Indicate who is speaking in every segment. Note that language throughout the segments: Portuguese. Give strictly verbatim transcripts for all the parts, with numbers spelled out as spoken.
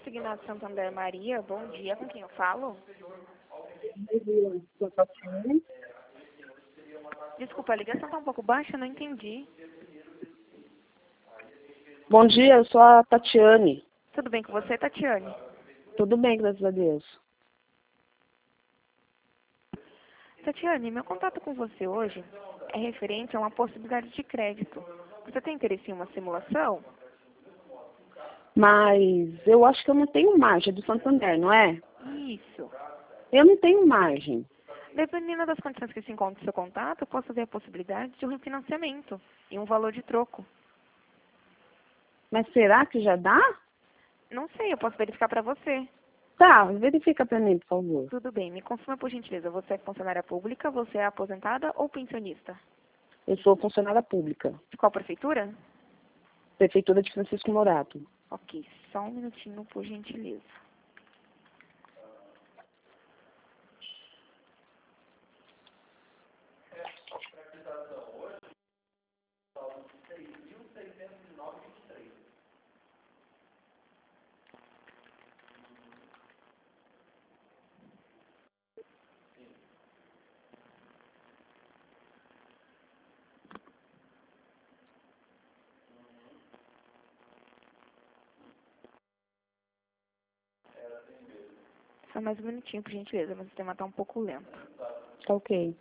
Speaker 1: Consignado Santander Maria, bom dia, com quem eu falo? Desculpa, a ligação está um pouco baixa, não entendi.
Speaker 2: Bom dia, eu sou a Tatiane.
Speaker 1: Tudo bem com você, Tatiane?
Speaker 2: Tudo bem, graças a Deus.
Speaker 1: Tatiane, meu contato com você hoje é referente a uma possibilidade de crédito. Você tem interesse em uma simulação?
Speaker 2: Mas eu acho que eu não tenho margem do Santander, não é?
Speaker 1: Isso.
Speaker 2: Eu não tenho margem.
Speaker 1: Dependendo das condições que se encontra no seu contato, eu posso ver a possibilidade de um refinanciamento e um valor de troco.
Speaker 2: Mas será que já dá?
Speaker 1: Não sei, eu posso verificar para você.
Speaker 2: Tá, verifica pra mim, por favor.
Speaker 1: Tudo bem, me confirma por gentileza, você é funcionária pública, você é aposentada ou pensionista?
Speaker 2: Eu sou funcionária pública,
Speaker 1: De qual prefeitura?
Speaker 2: Prefeitura de Francisco Morato.
Speaker 1: Ok, só um minutinho, por gentileza. Só mais um minutinho, por gentileza, meu sistema está um pouco lento.
Speaker 2: Tá ok.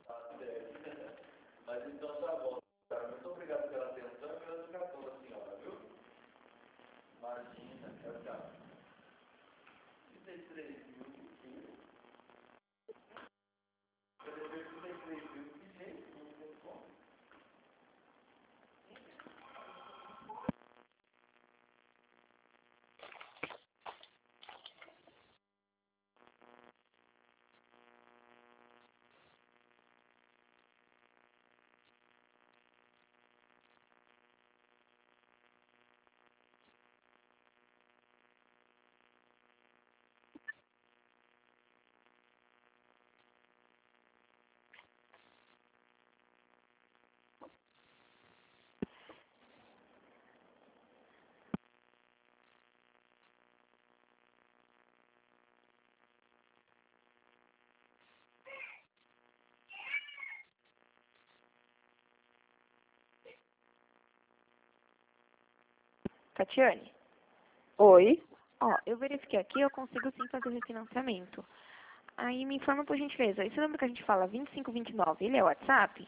Speaker 1: Tatiane,
Speaker 2: Oi?
Speaker 1: ó, eu verifiquei aqui, eu consigo sim fazer o refinanciamento. Aí me informa por gentileza, esse número que a gente fala, vinte e cinco vinte e nove, ele é o WhatsApp?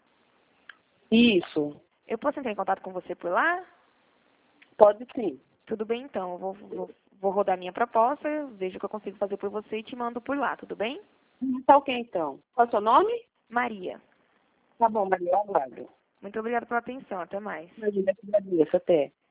Speaker 2: Isso.
Speaker 1: Eu posso entrar em contato com você por lá?
Speaker 2: Pode sim.
Speaker 1: Tudo bem, então, eu vou, vou, vou rodar minha proposta, vejo o que eu consigo fazer por você e te mando por lá, tudo bem?
Speaker 2: Tá ok, então. Qual é o seu nome?
Speaker 1: Maria,
Speaker 2: Tá bom, Maria, eu aguardo.
Speaker 1: muito obrigada pela atenção, até mais.
Speaker 2: Imagina, que agradeço. Até.